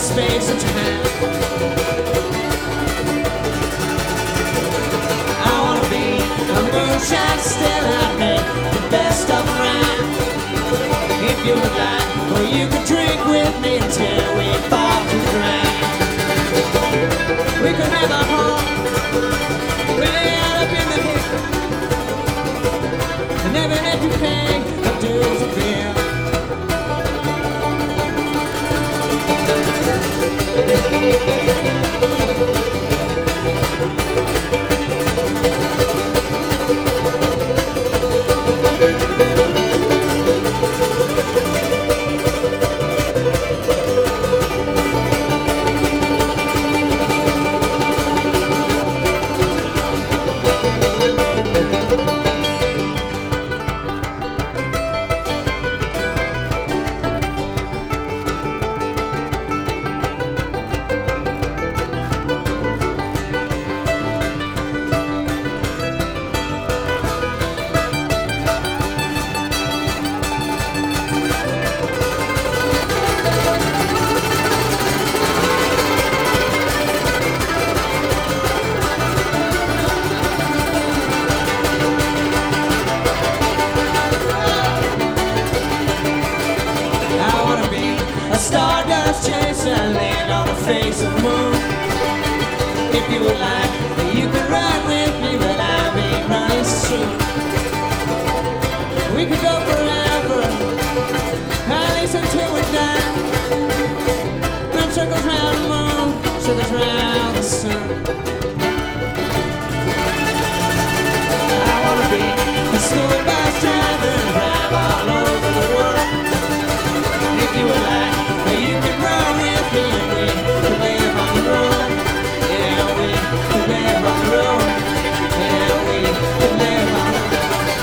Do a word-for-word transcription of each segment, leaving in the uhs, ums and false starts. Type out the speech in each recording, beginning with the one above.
space and time. I wanna be a moonshine still, I make the best of rhyme. If you would like, or you could drink with me until we fall to the ground. We could have a home way out up in the hills, and never had to pay a dues or bill. Stardust chaser, land on the face of the moon. If you would like, you can ride with me, but I'll be running soon. We could go forever, at least until we die. Run circles round the moon, circles round the sun. I wanna be a school bus driver, drive all over the world. If you would like, you can run with me, we can live on the road. Yeah, we can live on the road. Yeah, we can live on the road.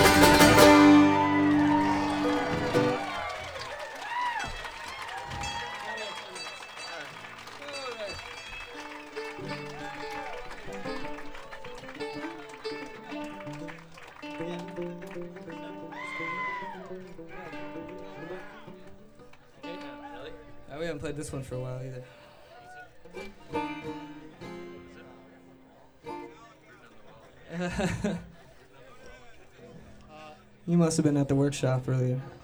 We haven't played this one for a while either. You must have been at the workshop earlier.